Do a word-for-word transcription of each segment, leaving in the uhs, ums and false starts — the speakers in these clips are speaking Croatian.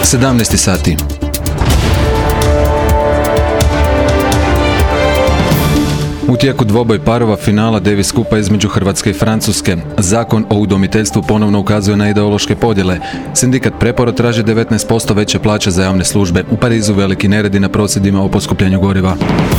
sedamnaest sati. U tijeku dvoboj parova finala Davis Cupa između Hrvatske i Francuske. Zakon o udomiteljstvu ponovno ukazuje na ideološke podjele. Sindikat Preporo traži devetnaest posto veće plaće za javne službe. U Parizu veliki neredi na prosvjedima o poskupljenju goriva.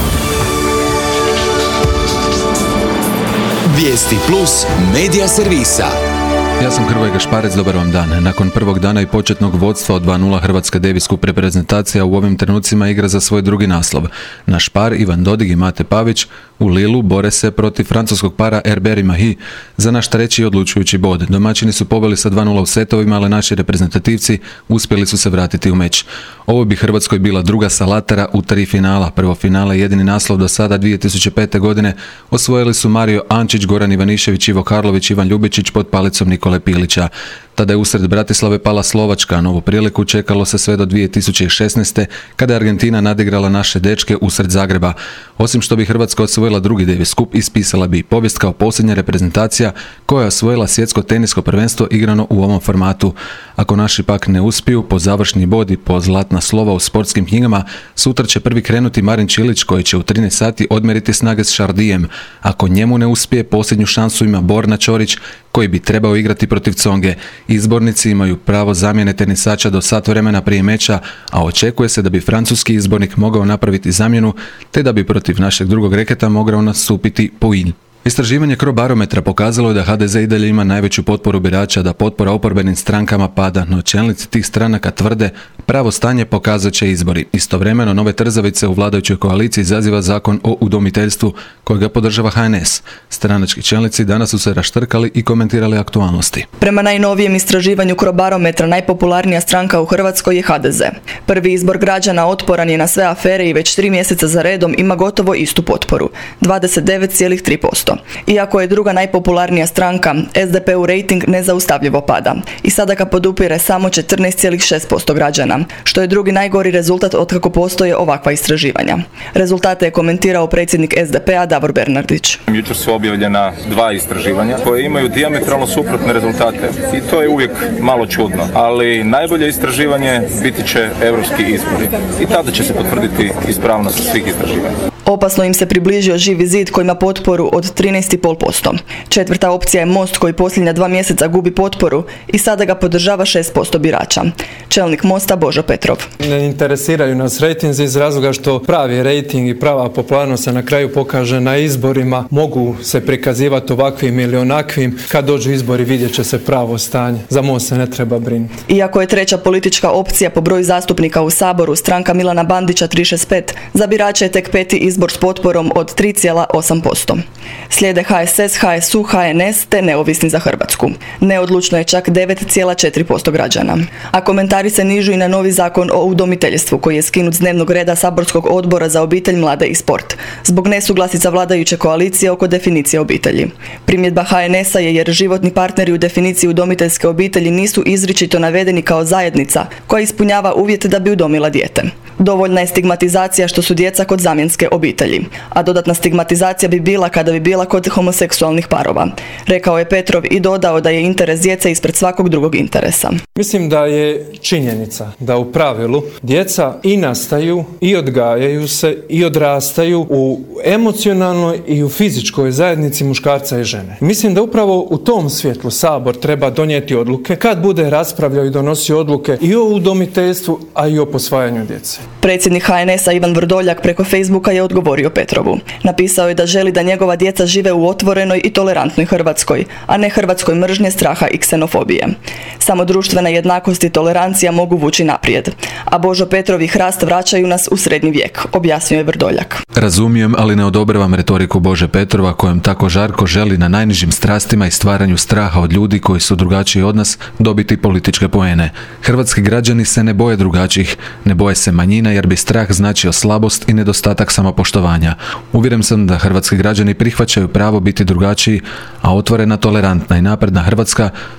Vijesti plus medija servisa. Ja sam Hrvoje Gašparec, dobar vam dan. Nakon prvog dana i početnog vodstva od dva nula Hrvatska Davis Cup reprezentacija u ovim trenucima igra za svoj drugi naslov. Naš par Ivan Dodig i Mate Pavić u Lilu bore se protiv francuskog para Herbert i Mahi za naš treći odlučujući bod. Domaćini su pobjeli sa dva nula u setovima, ali naši reprezentativci uspjeli su se vratiti u meč. Ovo bi Hrvatskoj bila druga salatara u tri finala. Prvo finale, jedini naslov do sada dvije tisuće pete. godine osvojili su Mario Ančić, Goran Ivanišević, Ivo Karlović, Ivan Ljubičić pod palicom Nikole Pilića. Tada je usred Bratislave pala Slovačka, novu priliku čekalo se sve do dvije tisuće šesnaeste. kada je Argentina nadigrala naše dečke usred Zagreba. Osim što bi Hrvatska osvojila drugi Davis Cup, ispisala bi povijest kao posljednja reprezentacija koja je osvojila svjetsko tenisko prvenstvo igrano u ovom formatu. Ako naši pak ne uspiju, po završni bod i po zlatna slova u sportskim knjigama, sutra će prvi krenuti Marin Čilić koji će u trinaest sati odmjeriti snage s Šardijem. Ako njemu ne uspije, posljednju šansu ima Borna Ćorić koji bi trebao igrati protiv Conge. Izbornici imaju pravo zamjene tenisača do sat vremena prije meča, a očekuje se da bi francuski izbornik mogao napraviti zamjenu, te da bi protiv našeg drugog reketa mogao nastupiti Pouille. Istraživanje Crobarometra pokazalo je da ha de ze i dalje ima najveću potporu birača, da potpora oporbenim strankama pada, no čelnici tih stranaka tvrde pravo stanje pokazat će izbori. Istovremeno nove trzavice u vladajućoj koaliciji izaziva zakon o udomiteljstvu kojega podržava ha en es. Stranački čelnici danas su se raštrkali i komentirali aktualnosti. Prema najnovijem istraživanju Crobarometra najpopularnija stranka u Hrvatskoj je ha de ze. Prvi izbor građana otporan je na sve afere i već tri mjeseca za redom ima gotovo istu potporu, dvadeset devet zarez tri posto. Iako je druga najpopularnija stranka, es de pe u rejting nezaustavljivo pada i sada ga podupire samo četrnaest zarez šest posto građana, što je drugi najgori rezultat otkako postoje ovakva istraživanja. Rezultate je komentirao predsjednik es de pe a Davor Bernardić. Jučer su objavljena dva istraživanja koje imaju dijametralno suprotne rezultate i to je uvijek malo čudno, ali najbolje istraživanje biti će europski izbori i tada će se potvrditi ispravnost svih istraživanja. Opasno im se približio Živi zid koji ima potporu od trinaest zarez pet posto. Četvrta opcija je Most koji posljednja dva mjeseca gubi potporu i sada ga podržava šest posto birača. Čelnik Mosta Božo Petrov. Ne interesiraju nas rejtinzi iz razloga što pravi rejting i prava popularnost se na kraju pokaže na izborima. Mogu se prikazivati ovakvim ili onakvim. Kad dođu izbori vidjet će se pravo stanje. Za Most se ne treba brinuti. Iako je treća politička opcija po broju zastupnika u Saboru stranka Milana Bandića tri šezdeset pet, za birače je tek peti izbor s potporom od tri zarez osam posto. Slijede ha es es, ha es u, ha en es te Neovisni za Hrvatsku. Neodlučno je čak devet zarez četiri posto građana. A komentari se nižu i na novi zakon o udomiteljstvu koji je skinut s dnevnog reda saborskog odbora za obitelj, mlade i sport zbog nesuglasica vladajuće koalicije oko definicije obitelji. Primjedba ha en es a je jer životni partneri u definiciji udomiteljske obitelji nisu izričito navedeni kao zajednica koja ispunjava uvjete da bi udomila dijete. Dovoljna je stigmatizacija što su djeca kod zamjenske obitelji, a dodatna stigmatizacija bi bila kada bi bila kod homoseksualnih parova, rekao je Petrov i dodao da je interes djece ispred svakog drugog interesa. Mislim da je činjenica da u pravilu djeca i nastaju i odgajaju se i odrastaju u emocionalnoj i u fizičkoj zajednici muškarca i žene. Mislim da upravo u tom svjetlu Sabor treba donijeti odluke kad bude raspravljao i donosio odluke i o udomiteljstvu, a i o posvajanju djece. Predsjednik ha en es a Ivan Vrdoljak preko Facebooka je odgovorio Petrovu. Napisao je da želi da njegova djeca žive u otvorenoj i tolerantnoj Hrvatskoj, a ne Hrvatskoj mržnje, straha i ksenofobije. Samo društvena jednakost i tolerancija mogu vući naprijed, a Božo Petrov i Hrast vraćaju nas u srednji vijek, objasnio je Vrdoljak. Razumijem, ali ne odobravam retoriku Bože Petrova kojem tako žarko želi na najnižim strastima i stvaranju straha od ljudi koji su drugačiji od nas dobiti političke poene. Hrvatski građani se ne boje drugačijih, ne boje se manjina jer bi strah značio slabost i nedostatak samopoštovanja. Uvjeren sam da hrvatski građani prihvaćaju pravo biti drugačiji, a otvorena, tolerantna i napredna Hrvatska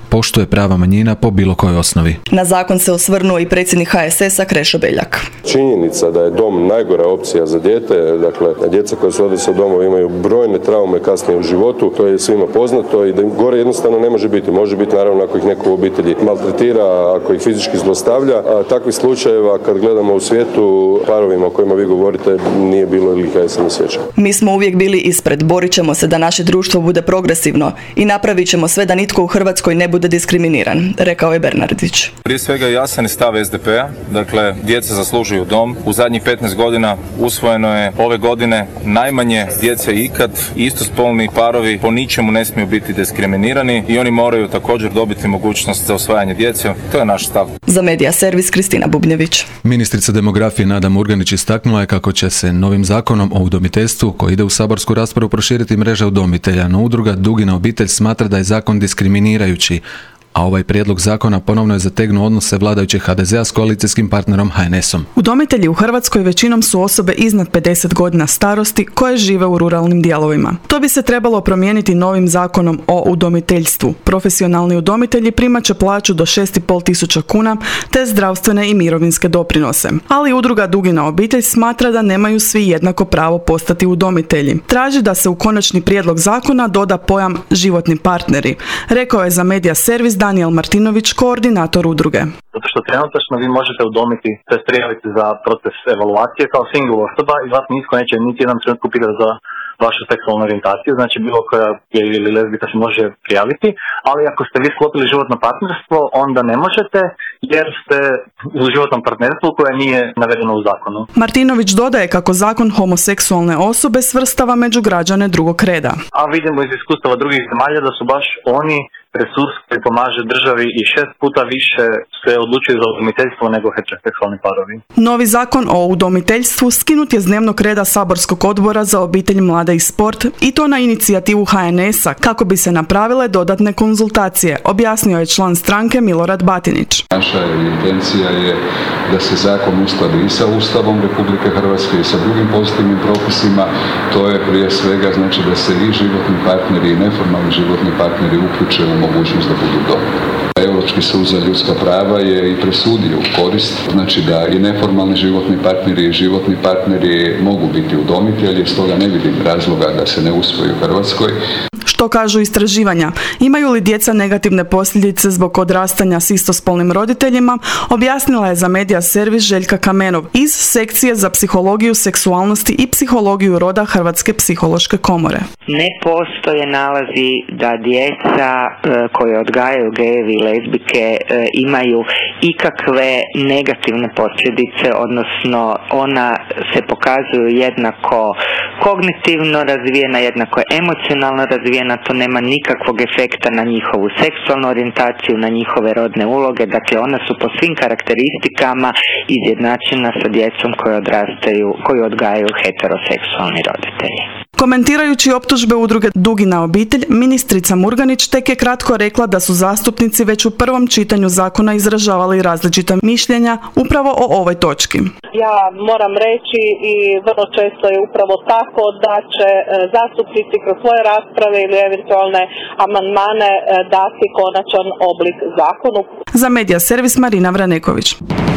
poštuje prava manjina po bilo kojoj osnovi. Na zakon se osvrnuo i predsjednik H S S-a Krešo Beljak. Činjenica da je dom najgora opcija za dijete, dakle djeca koja se odnose u domove imaju brojne traume kasnije u životu, to je svima poznato i da gore jednostavno ne može biti. Može biti naravno ako ih neko u obitelji maltretira, ako ih fizički zlostavlja, a takvih slučajeva kad gledamo u svijetu parovima o kojima vi govorite nije bilo ili ih se ne sjeća. Mi smo uvijek bili ispred, borit ćemo se da naše društvo bude progresivno i napravit ćemo sve da nitko u Hrvatskoj ne bude diskriminiran, rekao je Bernardić. Prije svega jasan je stav S D P-a, dakle djeca zaslužuju dom. U zadnjih petnaest godina usvojeno je ove godine najmanje djece ikad. Istospolni parovi po ničemu ne smiju biti diskriminirani i oni moraju također dobiti mogućnost za usvajanje djece. To je naš stav. Za Medija servis Kristina Bubnjević. Ministrica demografije Nada Murganić istaknula je kako će se novim zakonom o udomiteljstvu koji ide u saborsku raspravu proširiti mreža udomitelja, no udruga Dugina obitelj smatra da je zakon diskriminirajući, a ovaj prijedlog zakona ponovno je zategnuo odnose vladajućeg H D Z-a s koalicijskim partnerom H N S-om. Udomitelji u Hrvatskoj većinom su osobe iznad pedeset godina starosti koje žive u ruralnim dijelovima. To bi se trebalo promijeniti novim zakonom o udomiteljstvu. Profesionalni udomitelji primat će plaću do šest i pol tisuća kuna te zdravstvene i mirovinske doprinose. Ali udruga Dugina obitelj smatra da nemaju svi jednako pravo postati udomitelji. Traži da se u konačni prijedlog zakona doda pojam životni partneri, rekao je za Medija servis Daniel Martinović, koordinator udruge. Zato što trenutačno vi možete udomiti, to jest prijaviti za proces evaluacije kao single osoba i vas nitko neće niti jedan trenutku pitati za vašu seksualnu orijentaciju, znači bilo koja je ili lezbika se može prijaviti, ali ako ste vi sklopili životno partnerstvo, onda ne možete jer ste u životnom partnerstvu koje nije navedeno u zakonu. Martinović dodaje kako zakon homoseksualne osobe svrstava među građane drugog reda. A vidimo iz iskustava drugih zemalja da su baš oni resurs koji pomaže državi i šest puta više se odlučuju za udomiteljstvo nego heteroseksualni parovi. Novi zakon o udomiteljstvu skinut je s dnevnog reda saborskog odbora za obitelj, mlade i sport i to na inicijativu H N S-a kako bi se napravile dodatne konzultacije, objasnio je član stranke Milorad Batinić. Naša intencija je da se zakon uskladi i sa Ustavom Republike Hrvatske i sa drugim pozitivnim propisima. To je prije svega znači da se i životni partneri i neformalni životni partneri uključe u mogućnost da budu udomitelji. Europski sud za ljudska prava je i presudio u korist, znači da i neformalni životni partneri i životni partneri mogu biti udomitelji, stoga ne vidim razloga da se ne usvoji u Hrvatskoj. Što kažu istraživanja? Imaju li djeca negativne posljedice zbog odrastanja s istospolnim roditeljima? Objasnila je za Medija servis Željka Kamenov iz sekcije za psihologiju seksualnosti i psihologiju roda Hrvatske psihološke komore. Ne postoje nalazi da djeca koje odgajaju gejevi i lezbike imaju ikakve negativne posljedice, odnosno ona se pokazuju jednako kognitivno razvijena, jednako emocionalno razvijena, to nema nikakvog efekta na njihovu seksualnu orijentaciju, na njihove rodne uloge, dakle ona su po svim karakteristikama izjednačena sa djecom koje odrastaju, koju odgajaju heteroseksualni roditelji. Komentirajući optužbe udruge Dugina obitelj, ministrica Murganić tek je kratko rekla da su zastupnici već u prvom čitanju zakona izražavali različita mišljenja upravo o ovoj točki. Ja moram reći i vrlo često je upravo tako da će zastupnici kroz svoje rasprave ili eventualne amandmane dati konačan oblik zakonu. Za Medija servis Marina Vraneković.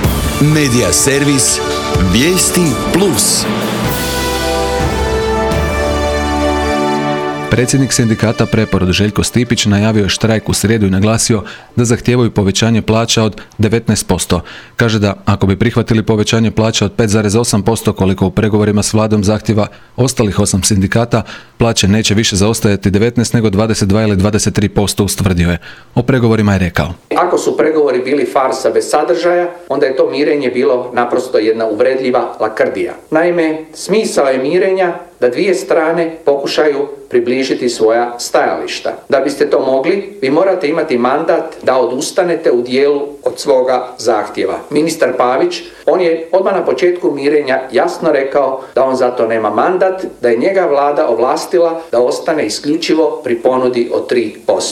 Medija servis Vijesti plus. Predsjednik sindikata Preporod Željko Stipić najavio je štrajk u srijedu i naglasio da zahtijevaju povećanje plaća od devetnaest posto. Kaže da ako bi prihvatili povećanje plaća od pet zarez osam posto koliko u pregovorima s vladom zahtjeva ostalih osam sindikata, plaće neće više zaostajati devetnaest nego dvadeset dva ili dvadeset tri posto, ustvrdio je. O pregovorima je rekao: Ako su pregovori bili farsa bez sadržaja, onda je to mirenje bilo naprosto jedna uvredljiva lakrdija. Naime, smisao je mirenja da dvije strane pokušaju približiti svoja stajališta. Da biste to mogli, vi morate imati mandat da odustanete u dijelu od svoga zahtjeva. Ministar Pavić, on je odmah na početku mirenja jasno rekao da on zato nema mandat, da je njega vlada ovlastila da ostane isključivo pri ponudi od tri posto.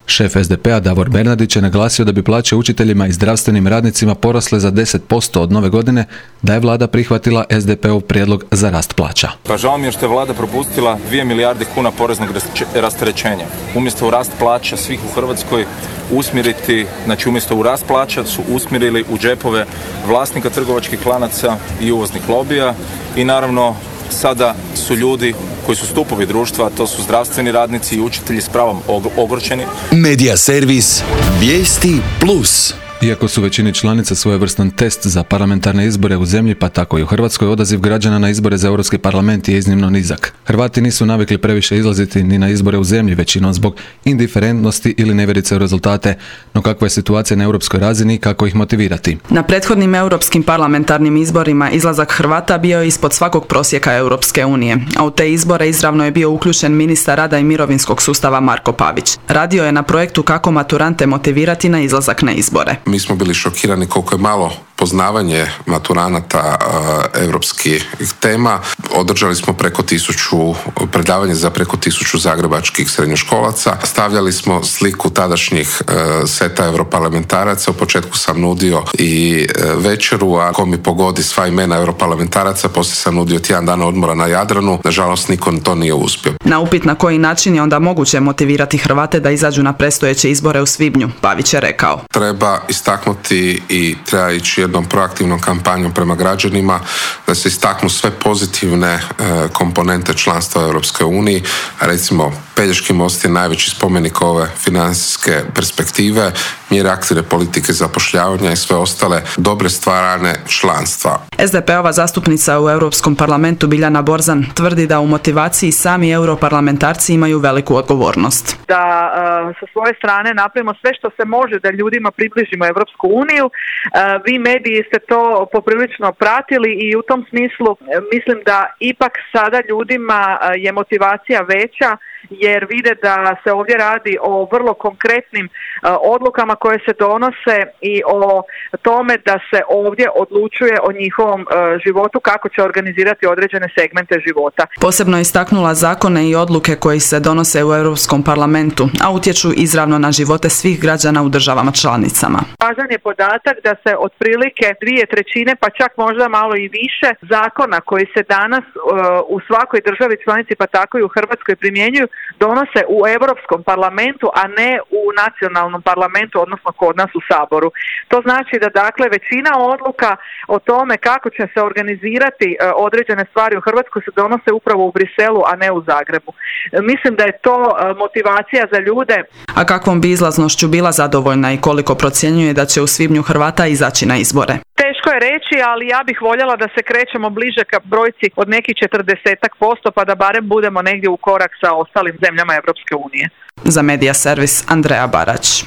Šef es de pea Davor Bernardić je naglasio da bi plaće učiteljima i zdravstvenim radnicima porasle za deset posto od nove godine, da je vlada prihvatila es de peov prijedlog za rast plaća. Pa žao mi je što je vlada propustila dvije milijarde kuna poreznog rasterećenja. Umjesto u rast plaća svih u Hrvatskoj usmjeriti, znači umjesto u rast plaća su usmjerili u džepove vlasnika trgovačkih lanaca i uvoznih lobija i naravno sada su ljudi koji su stupovi društva, to su zdravstveni radnici i učitelji s pravom ogorčeni. Medija servis Vijesti plus. Iako su većini članica svojevrstan test za parlamentarne izbore u zemlji, pa tako i u Hrvatskoj, odaziv građana na izbore za Europski parlament je iznimno nizak. Hrvati nisu navikli previše izlaziti ni na izbore u zemlji, većinom zbog indiferentnosti ili nevjerice u rezultate, no kakva je situacija na europskoj razini i kako ih motivirati. Na prethodnim europskim parlamentarnim izborima izlazak Hrvata bio je ispod svakog prosjeka Europske unije, a u te izbore izravno je bio uključen ministar rada i mirovinskog sustava Marko Pavić. Radio je na projektu kako maturante motivirati na izlazak na izbore. Mi smo bili šokirani koliko je malo poznavanje maturanata uh, europskih tema. Održali smo preko tisuću predavanja za preko tisuću zagrebačkih srednjoškolaca. Stavljali smo sliku tadašnjih uh, seta europarlamentaraca. U početku sam nudio i uh, večeru, a ko mi pogodi sva imena europarlamentaraca, poslije sam nudio tjedan dana odmora na Jadranu. Nažalost, niko to nije uspio. Na upit na koji način je onda moguće motivirati Hrvate da izađu na predstojeće izbore u svibnju, Pavić je rekao. Treba istaknuti i treba ići jednom proaktivnom kampanjom prema građanima, da se istaknu sve pozitivne e, komponente članstva u Europskoj uniji. Recimo, Pelješki most je najveći spomenik ove financijske perspektive, mjere aktivne politike zapošljavanja i sve ostale dobre stvarane članstva. es de peova zastupnica u Europskom parlamentu Biljana Borzan tvrdi da u motivaciji sami europarlamentarci imaju veliku odgovornost. Da uh, sa svoje strane napravimo sve što se može da ljudima približimo Europsku uniju. Uh, vi mediji ste to poprilično pratili i u tom smislu uh, mislim da ipak sada ljudima uh, je motivacija veća, jer vide da se ovdje radi o vrlo konkretnim uh, odlukama koje se donose i o tome da se ovdje odlučuje o njihovom uh, životu, kako će organizirati određene segmente života. Posebno je istaknula zakone i odluke koji se donose u Europskom parlamentu, a utječu izravno na živote svih građana u državama članicama. Važan je podatak da se otprilike dvije trećine, pa čak možda malo i više zakona koji se danas uh, u svakoj državi članici, pa tako i u Hrvatskoj primjenjuju, donose u Europskom parlamentu, a ne u nacionalnom parlamentu, odnosno kod nas u Saboru. To znači da dakle većina odluka o tome kako će se organizirati uh, određene stvari u Hrvatskoj se donose upravo u Briselu, a ne u Zagrebu. Uh, mislim da je to uh, motivacija za ljude. A kakvom bi izlaznošću bila zadovoljna i koliko procjenjuje da će u svibnju Hrvata izaći na izbore? Teško je reći, ali ja bih voljela da se krećemo bliže ka brojci od nekih četrdesetak posto, pa da barem budemo negdje u korak sa ostalim zemljama Europske unije. Za Medija servis Andreja Barać.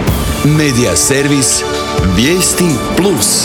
Medija servis Vijesti plus.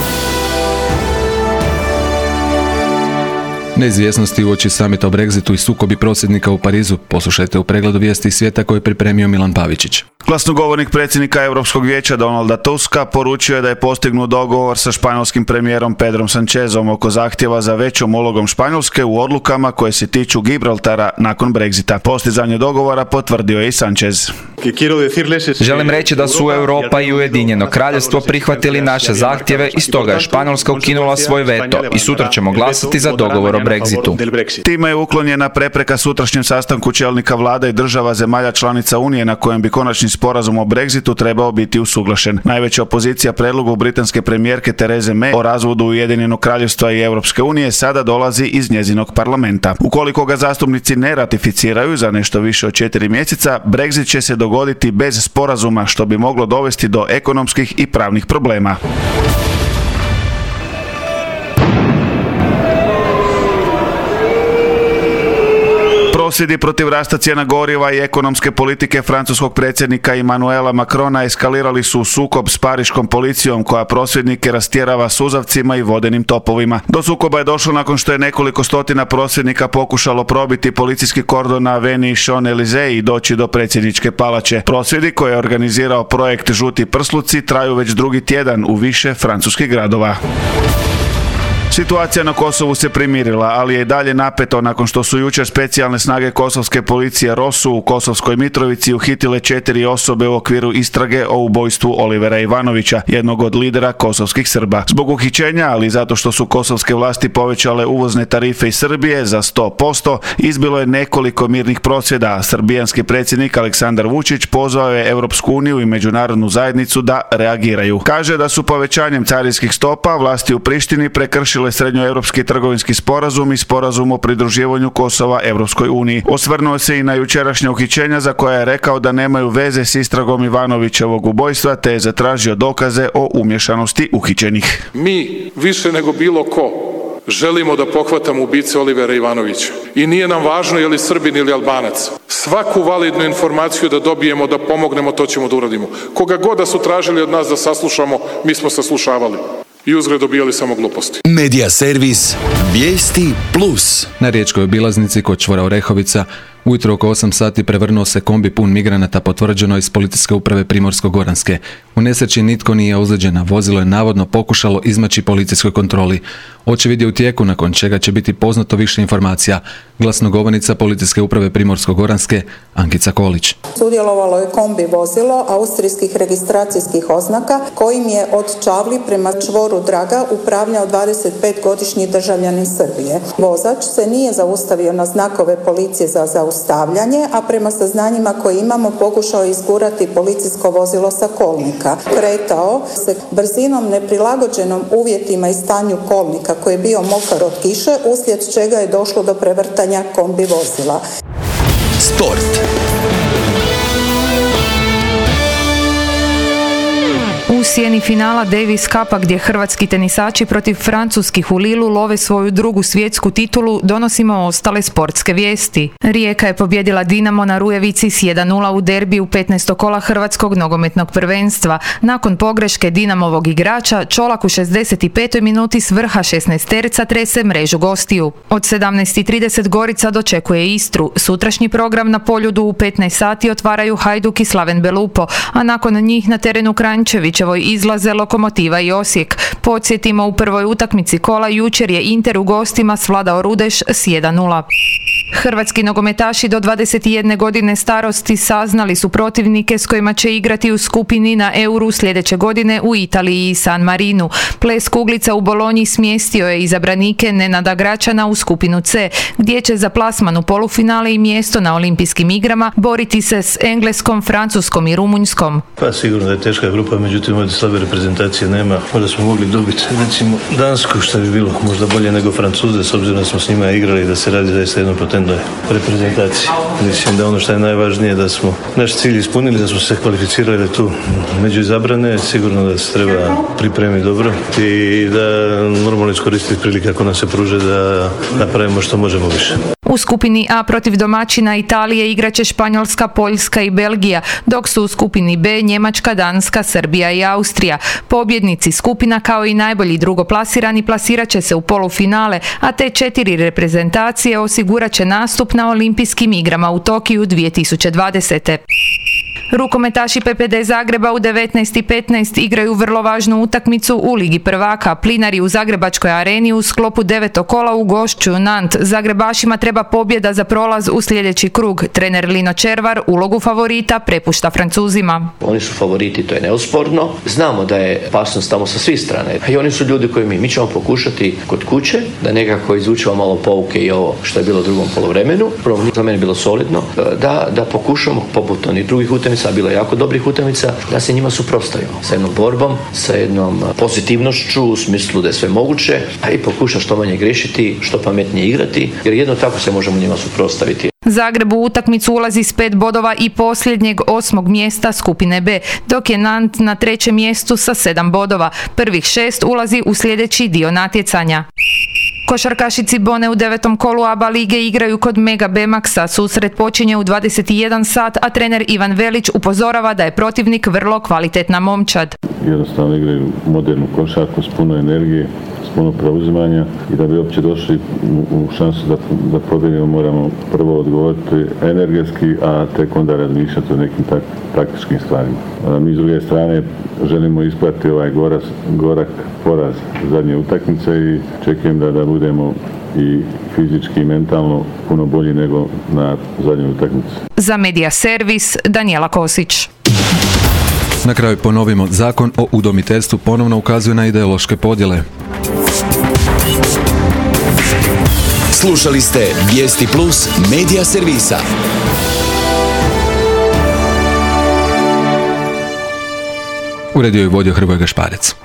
Neizvjesnosti uoči samita o Brexitu i sukobi prosvjednika u Parizu poslušajte u pregledu vijesti svijeta koje je pripremio Milan Pavičić. Glasnogovornik predsjednika Europskog vijeća Donalda Tuska poručio je da je postignut dogovor sa španjolskim premijerom Pedrom Sanchezom oko zahtjeva za većom ulogom Španjolske u odlukama koje se tiču Gibraltara nakon Brexita. Postizanje dogovora potvrdio je i Sanchez. Želim reći da su Europa i Ujedinjeno kraljevstvo prihvatili naše zahtjeve i stoga je Španjolska ukinula svoj veto i sutra ćemo glasati za dogovor o Brexitu. Time je uklonjena prepreka sutrašnjem sastanku čelnika vlada i država zemalja članica Unije na kojem bi konačni sporazum o Brexitu trebao biti usuglašen. Najveća opozicija predlogu britanske premijerke Therese May o razvodu Ujedinjenog kraljevstva i Europske unije sada dolazi iz njezinog parlamenta. Ukoliko ga zastupnici ne ratificiraju za nešto više od četiri mjeseca, Brexit će se dogoditi bez sporazuma, što bi moglo dovesti do ekonomskih i pravnih problema. Prosvjedi protiv rasta cijena goriva i ekonomske politike francuskog predsjednika Emmanuela Macrona eskalirali su u sukob s pariškom policijom koja prosvjednike rastjerava suzavcima i vodenim topovima. Do sukoba je došlo nakon što je nekoliko stotina prosvjednika pokušalo probiti policijski kordon na Avenue Champs-Élysées i doći do predsjedničke palače. Prosvjedi koje je organizirao projekt Žuti prsluci traju već drugi tjedan u više francuskih gradova. Situacija na Kosovu se primirila, ali je i dalje napeto nakon što su jučer specijalne snage kosovske policije Rosu u Kosovskoj Mitrovici uhitile četiri osobe u okviru istrage o ubojstvu Olivera Ivanovića, jednog od lidera kosovskih Srba. Zbog uhićenja, ali zato što su kosovske vlasti povećale uvozne tarife iz Srbije za sto posto, izbilo je nekoliko mirnih prosvjeda, a srbijanski predsjednik Aleksandar Vučić pozvao je Europsku uniju i međunarodnu zajednicu da reagiraju. Kaže da su povećanjem carinskih stopa vlasti u Prištini prekršile srednjoevropski trgovinski sporazum i sporazum o pridruživanju Kosova Europskoj uniji. Osvrnuo se i na jučerašnje uhićenja za koja je rekao da nemaju veze s istragom Ivanovićevog ubojstva, te je zatražio dokaze o umješanosti uhićenih. Mi više nego bilo ko želimo da pohvatamo ubice Olivera Ivanovića. I nije nam važno je li Srbin ili Albanac. Svaku validnu informaciju da dobijemo, da pomognemo, to ćemo da uradimo. Koga god da su tražili od nas da saslušamo, mi smo saslušavali. I uzgred dobijali samo gluposti. Medija servis Vijesti Plus. Na riječkoj obilaznici kod čvora Orehovica ujutro oko osam sati prevrnuo se kombi pun migranata, potvrđeno iz policijske uprave Primorsko-goranske. U nesreći nitko nije ozlijeđen, a vozilo je navodno pokušalo izmaći policijskoj kontroli. Očevid je u tijeku, nakon čega će biti poznato više informacija. Glasnogovornica policijske uprave Primorsko-goranske Ankica Kolić. Sudjelovalo je kombi vozilo austrijskih registracijskih oznaka kojim je od Čavli prema čvoru Draga upravljao dvadesetpetogodišnji državljanin Srbije. Vozač se nije zaustavio na znakove policije za zaustavljanje, a prema saznanjima koje imamo pokušao izgurati policijsko vozilo sa kolnika. Kretao se brzinom neprilagođenom uvjetima i stanju kolnika koji je bio mokar od kiše, uslijed čega je došlo do prevrtanja kombi vozila. Sport. U sjeni finala Davis Cupa gdje hrvatski tenisači protiv francuskih u Lilu love svoju drugu svjetsku titulu, donosimo ostale sportske vijesti. Rijeka je pobjedila Dinamo na Rujevici s jedan nula u derbiju petnaestog kola hrvatskog nogometnog prvenstva. Nakon pogreške Dinamovog igrača, Čolak u šezdeset petoj minuti s vrha šesnaesterca trese mrežu gostiju. Od sedamnaest i trideset Gorica dočekuje Istru. Sutrašnji program na Poljudu u petnaest sati otvaraju Hajduk i Slaven Belupo, a nakon njih na terenu Kranjčevićevoj izlaze Lokomotiva i Osijek. Podsjetimo, u prvoj utakmici kola jučer je Inter u gostima svladao Rudeš s jedan nula. Hrvatski nogometaši do dvadeset jedne godine starosti saznali su protivnike s kojima će igrati u skupini na Euru sljedeće godine u Italiji i San Marinu. Ples Kuglica u Bolonji smjestio je izabranike Nenada Gračana u skupinu C, gdje će za plasman u polufinale i mjesto na olimpijskim igrama boriti se s Engleskom, Francuskom i Rumunjskom. Pa sigurno da je teška grupa, međutim ovdje slabe reprezentacije nema. Možda smo mogli dobiti recimo Dansku, što bi bilo možda bolje nego Francuze, s obzirom da smo s njima igrali, da se radi zaista jednom potentnoj reprezentaciji. Mislim da ono što je najvažnije da smo naš cilj ispunili, da smo se kvalificirali da tu među izabrane, sigurno da se treba pripremiti dobro i da normalno iskoristiti prilike ako nam se pruže da napravimo što možemo više. U skupini A protiv domaćina Italije igraće Španjolska, Poljska i Belgija, dok su u skupini B Njemačka, Danska, Srbija i Austrija. Pobjednici skupina kao i najbolji drugoplasirani plasirat će se u polufinale, a te četiri reprezentacije osigurat će nastup na olimpijskim igrama u Tokiju dvije tisuće dvadesete. Rukometaši P P D Zagreba u devetnaest i petnaest igraju vrlo važnu utakmicu u Ligi prvaka. Plinari u Zagrebačkoj areni u sklopu devetog kola ugošćuju Nant. Zagrebašima treba pobjeda za prolaz u sljedeći krug. Trener Lino Červar ulogu favorita prepušta Francuzima. Oni su favoriti, to je neosporno. Znamo da je opasnost tamo sa svih strana. I oni su ljudi koji mi. Mi ćemo pokušati kod kuće da nekako izvučemo malo pouke i ovo što je bilo u drugom poluvremenu. Prvo za mene bilo solidno. Da, da pokušamo poput onih drugih utakmica, bilo je jako dobrih utakmica, da se njima suprotstavimo sa jednom borbom, sa jednom pozitivnošću u smislu da je sve moguće, a i pokuša što manje grešiti, što pametnije igrati, jer jedno tako se možemo njima suprotstaviti. Zagreb u utakmicu ulazi s pet bodova i posljednjeg osmog mjesta skupine B, dok je Nant na trećem mjestu sa sedam bodova. Prvih šest ulazi u sljedeći dio natjecanja. Košarkašici Bone u devetom kolu A B A lige igraju kod Mega Bemaxa. Susret počinje u dvadeset jedan sat, a trener Ivan Velić upozorava da je protivnik vrlo kvalitetna momčad. Jednostavno igraju modernu košarku s puno energije, s puno preuzimanja i da bi uopće došli u šansu da, da pobjedimo moramo prvo odgovoriti energetski, a tek onda razmišljati o nekim tak, taktičkim stvarima. Mi s druge strane želimo ispratiti ovaj gorak, gorak poraz zadnje utakmice i čekujem da, da budemo i fizički i mentalno puno bolji nego na zadnjoj utakmici. Za Medija Servis, Danijela Kosić. Na kraju ponovimo, Zakon o udomiteljstvu ponovno ukazuje na ideološke podjele. Slušali ste Vijesti Plus Medija Servisa. Uredio je vodio Hrvoje Gašparec.